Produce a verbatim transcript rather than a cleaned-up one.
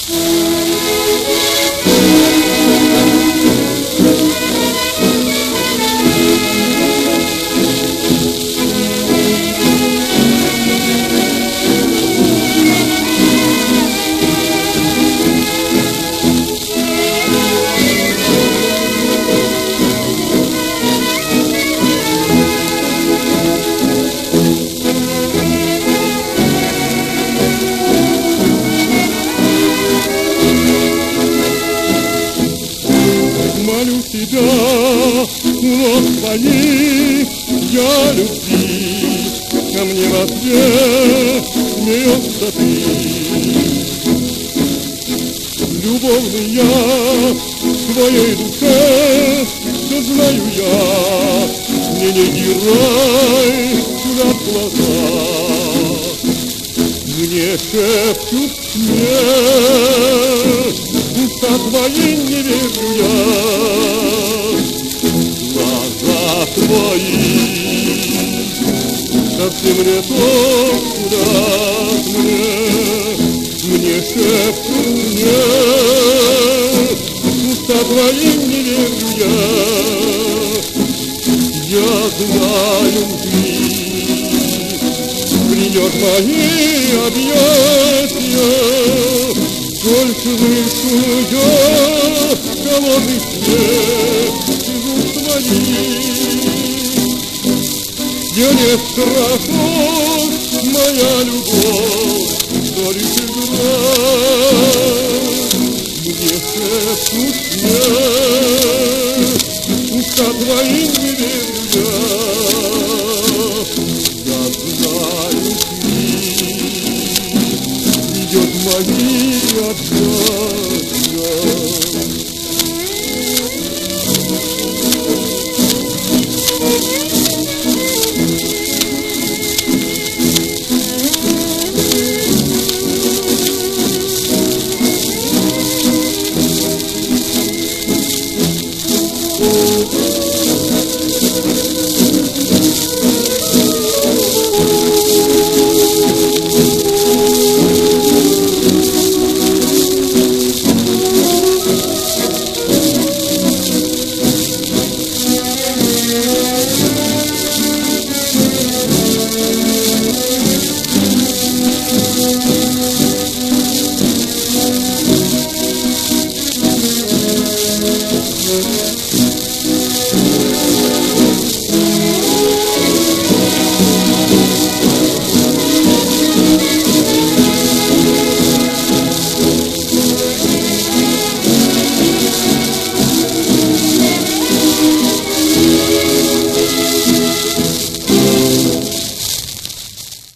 Молю тебя, ног твоих, я любви, ко мне в ответ смеется ты. Любовный я в твоей душе, все знаю я, мне не дирай сюда глаза. Мне шепчут смерть, уста твои не верю я. Глаза твои совсем не то, куда мне, мне шепчут нет, уста твои не верю я. Я знаю, ты придет мои объятия, только слышу я холодный снег из уст твоих. Мне не страшна моя любовь, но лишь игра. Мне шепчут нет, уста твои не верю я. Я знаю, ты придет мои объятия.